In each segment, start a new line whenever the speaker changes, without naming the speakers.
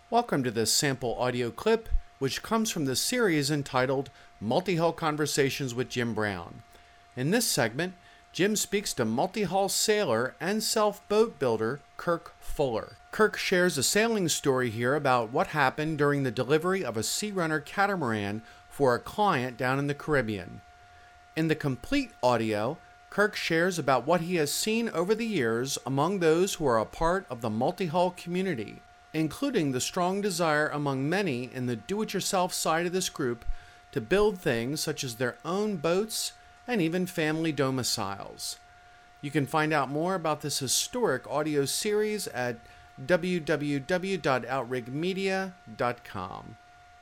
Welcome to this sample audio clip, which comes from the series entitled Multi-Hull Conversations with Jim Brown. In this segment, Jim speaks to multi-hull sailor and self-boat builder Kirk Fuller. Kirk shares a sailing story here about what happened during the delivery of a Sea Runner catamaran for a client down in the Caribbean. In the complete audio, Kirk shares about what he has seen over the years among those who are a part of the multi-hull community, including the strong desire among many in the do-it-yourself side of this group to build things such as their own boats and even family domiciles. You can find out more about this historic audio series at www.outrigmedia.com.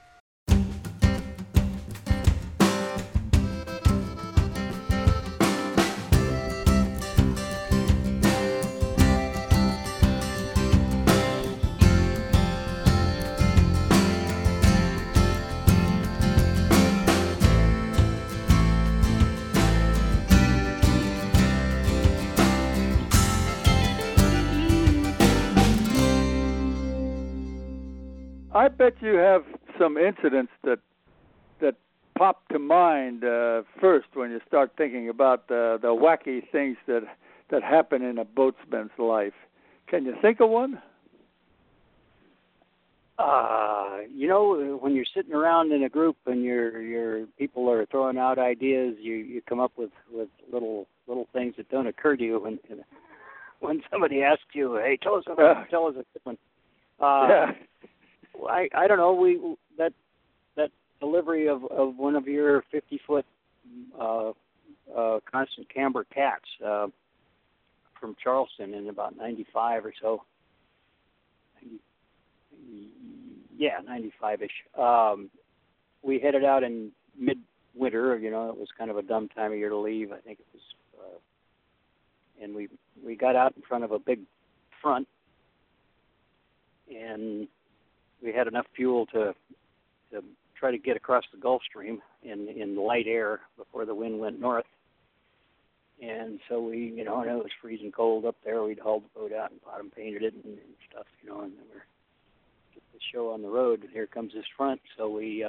I bet you have some incidents that pop to mind first when you start thinking about the wacky things that happen in a boatsman's life. Can you think of one?
When you're sitting around in a group and your people are throwing out ideas, you come up with little things that don't occur to you when somebody asks you, "Hey, tell us a good one."
Yeah.
I don't know. That delivery of one of your 50-foot constant camber cats from Charleston in about 95 or so. Yeah, 95-ish. We headed out in midwinter. It was kind of a dumb time of year to leave. I think it was, and we got out in front of a big front, and we had enough fuel to try to get across the Gulf Stream in light air before the wind went north. And so we, and it was freezing cold up there. We'd hauled the boat out and bottom painted it and stuff, and then we're get the show on the road. And here comes this front. So we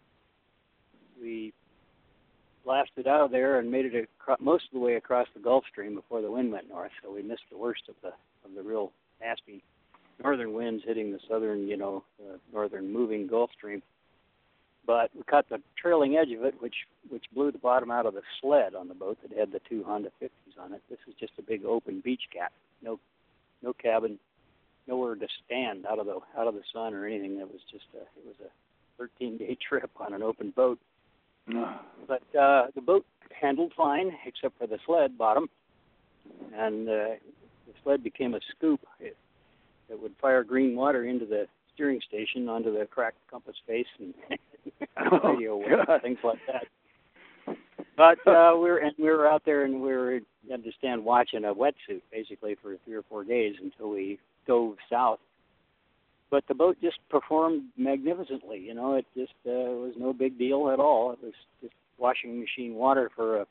blasted out of there and made it most of the way across the Gulf Stream before the wind went north. So we missed the worst of the real nasty northern winds hitting the southern, northern moving Gulf Stream. But we caught the trailing edge of it, which blew the bottom out of the sled on the boat that had the two Honda 50s on it. This was just a big open beach cat, no cabin, nowhere to stand out of the sun or anything. It was a 13-day trip on an open boat. But the boat handled fine except for the sled bottom, and the sled became a scoop. It would fire green water into the steering station onto the cracked compass face and radio waves, things like that. But we were out there and we had to stand watch in a wetsuit basically for 3 or 4 days until we dove south. But the boat just performed magnificently. It just was no big deal at all. It was just washing machine water for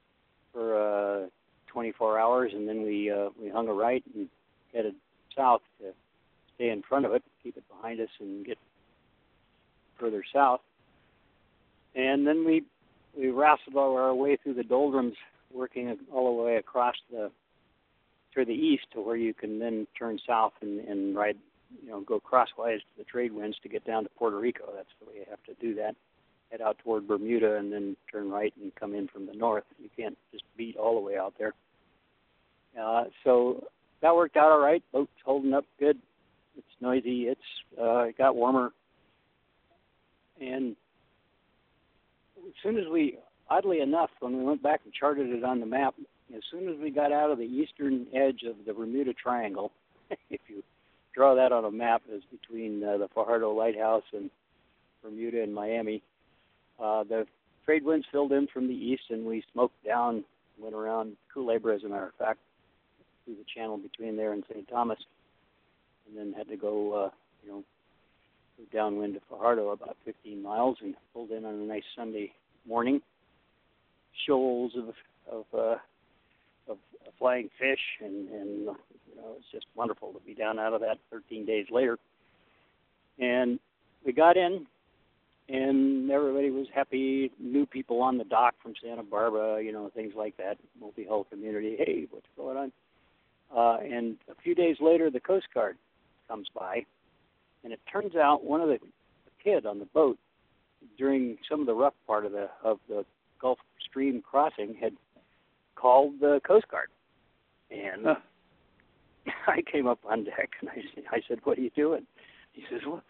24 hours, and then we hung a right and headed south to stay in front of it, keep it behind us, and get further south. And then we wrestled our way through the doldrums, working all the way across to the east to where you can then turn south and ride, go crosswise to the trade winds to get down to Puerto Rico. That's the way you have to do that. Head out toward Bermuda and then turn right and come in from the north. You can't just beat all the way out there. So that worked out all right. Boat's holding up good. It's noisy. It got warmer. And as soon as oddly enough, when we went back and charted it on the map, as soon as we got out of the eastern edge of the Bermuda Triangle, if you draw that on a map, it's between the Fajardo Lighthouse and Bermuda and Miami, the trade winds filled in from the east, and we smoked down, went around Culebra, as a matter of fact, through the channel between there and St. Thomas, and then had to go, downwind to Fajardo about 15 miles and pulled in on a nice Sunday morning. Shoals of flying fish, and it's just wonderful to be down out of that 13 days later. And got in, and everybody was happy. New people on the dock from Santa Barbara, things like that. Multi-hull community. Hey, what's going on? And a few days later, the Coast Guard comes by, and it turns out one of the kid on the boat during some of the rough part of the Gulf Stream crossing had called the Coast Guard, and I came up on deck and I said, "What are you doing?" He says, "Well,"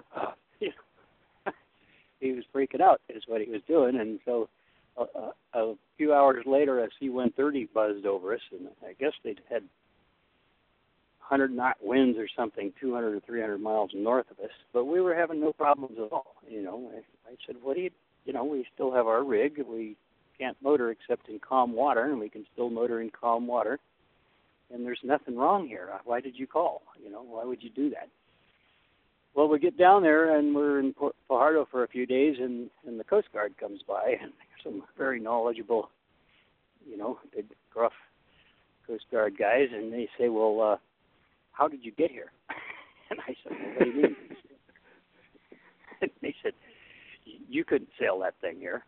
he was freaking out, is what he was doing, and so a few hours later, a C-130 buzzed over us, and I guess they'd had 100-knot winds or something, 200 or 300 miles north of us, but we were having no problems at all. I said, "What do you? We still have our rig. We can't motor except in calm water, and we can still motor in calm water. And there's nothing wrong here. Why did you call? Why would you do that?" Well, we get down there, and we're in Fajardo for a few days, and the Coast Guard comes by, and some very knowledgeable, big, gruff Coast Guard guys, and they say, "Well, how did you get here?" And I said, "Well, what do you mean?" And they said, "You couldn't sail that thing here.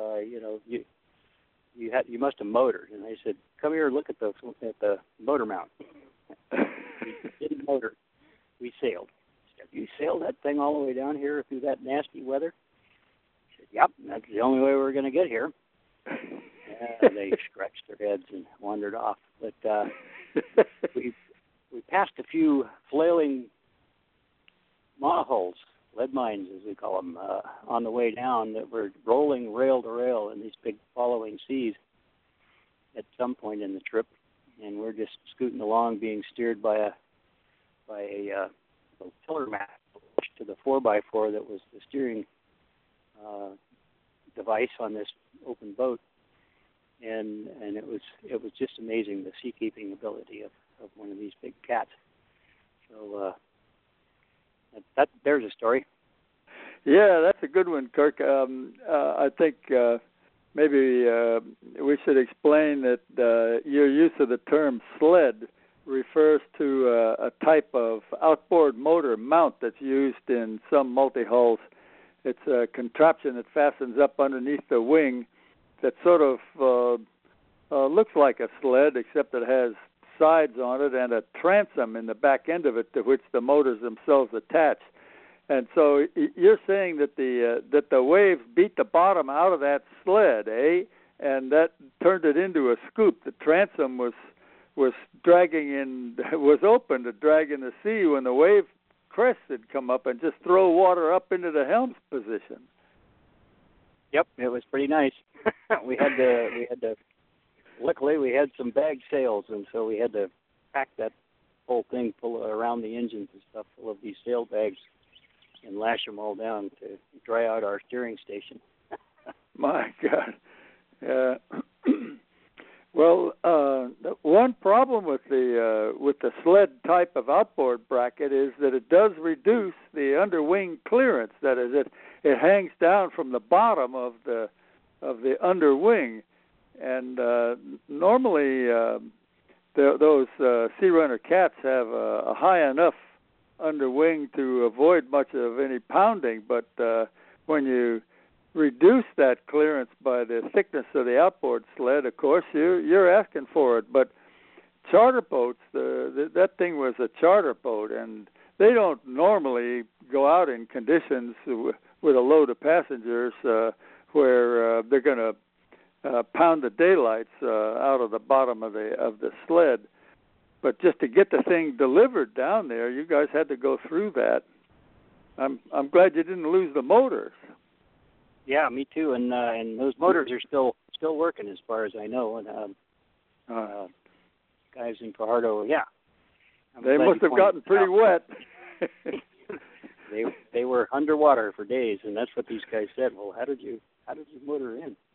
You must have motored." And I said, "Come here and look at the motor mount." We didn't motor. We sailed. He said, "You sailed that thing all the way down here through that nasty weather?" I said, "Yep, that's the only way we're going to get here." And they scratched their heads and wandered off. But we passed a few flailing monohulls, lead mines as we call them, on the way down that were rolling rail to rail in these big following seas at some point in the trip, and we're just scooting along, being steered by a tiller mast to the 4x4 that was the steering device on this open boat, and it was just amazing, the seakeeping ability of one of these big cats. So there's a story.
Yeah, that's a good one, Kirk. I think maybe we should explain that your use of the term sled refers to a type of outboard motor mount that's used in some multi-hulls. It's a contraption that fastens up underneath the wing that sort of looks like a sled, except it has sides on it and a transom in the back end of it to which the motors themselves attach. And so you're saying that the waves beat the bottom out of that sled, eh? And that turned it into a scoop. The transom was open to drag in the sea when the wave crest had come up and just throw water up into the helm's position.
Yep, it was pretty nice. we had to. Luckily, we had some bag sails, and so we had to pack that whole thing full around the engines and stuff, full of these sail bags, and lash them all down to dry out our steering station.
My God. Well, one problem with the sled type of outboard bracket is that it does reduce the underwing clearance. That is, it hangs down from the bottom of the underwing, and normally those Sea Runner cats have a high enough underwing to avoid much of any pounding, but when you reduce that clearance by the thickness of the outboard sled, of course, you're asking for it. But charter boats, that thing was a charter boat, and they don't normally go out in conditions with a load of passengers where they're going to pound the daylights out of the bottom of the sled. But just to get the thing delivered down there, you guys had to go through that. I'm glad you didn't lose the motors.
Yeah, me too. And those motors are still working, as far as I know. And guys in Fajardo, yeah.
They must have gotten pretty wet.
They were underwater for days, and that's what these guys said. Well, how did you motor in?